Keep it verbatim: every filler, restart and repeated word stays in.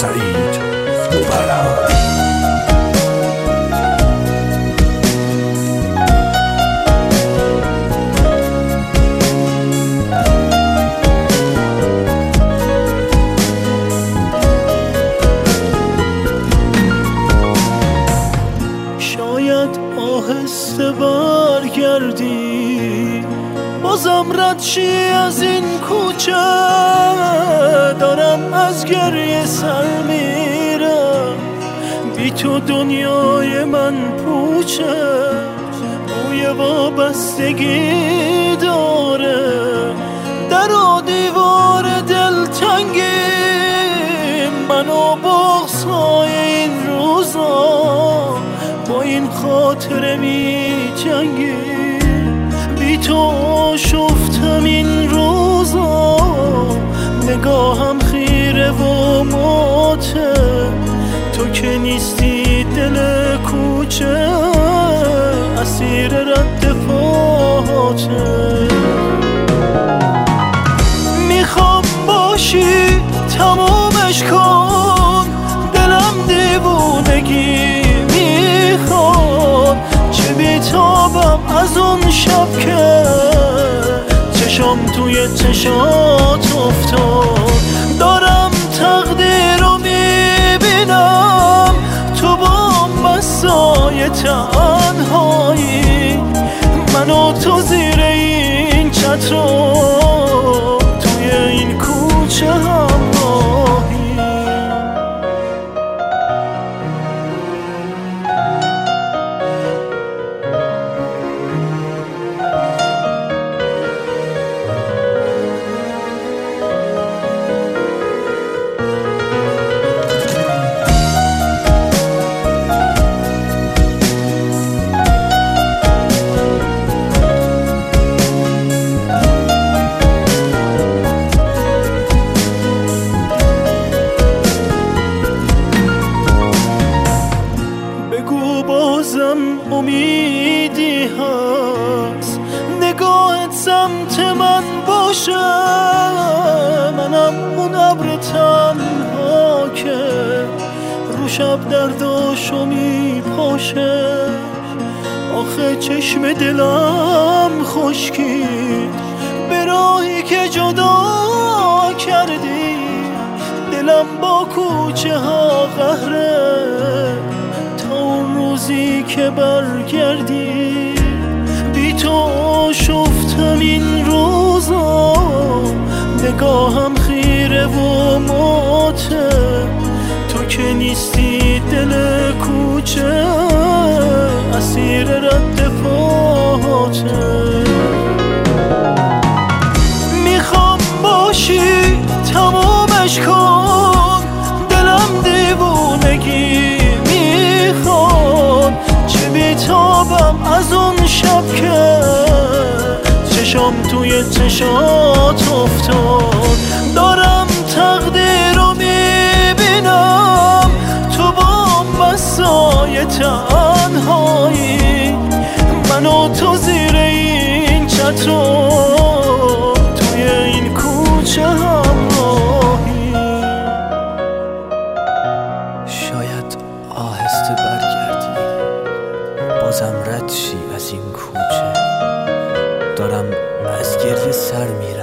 سعید گوهران. آهسته برگردی بازم رد شی از این کوچه، دارم از گریه سر میرم، بی تو دنیای من پوچه، بوی وابستگی داره، در و دیوار دلتنگی من و بغض‌های این روزا با این خاطره می جنگی، بی تو شفتم این روزا، نگاهم خیره و ماته، تو که نیستی دل کوچه، اسیر رد پاته، میخوام باشی تمامش کن، دلم دیوونگی چه بیتابم از اون شب که چشم توی چشات افتاد، دارم تقدیر رو میبینم، تو با مسای تنهایی، من و تو زیر این چتر توی این کوچه همراهی. بازم امیدی هست، نگاهت سمت من باشه، منم اون ابر تنها که رو شب درداشو میپاشه، آخه چشم دلم خشکید به راهی که جدا کردی، دلم با کوچه ها قهره تا اون روزی که برگردی، بی تو شفتم این روزا، نگاهم خیره و ماته، تو که نیستی دل کوچه، اسیر رد پاته، میخوام باشی تمامش کن، دلم دیوونگی میخواد، چه بیتابم از اون شب که چشم توی چشات افتاد، دارم تقدیر رو میبینم، تو با مسای تنهایی، من و تو زیر این چتر توی این کوچه همراهی. شاید آهسته برگردی بازم رد شی از این کوچه، دارم از گریه سر میرم،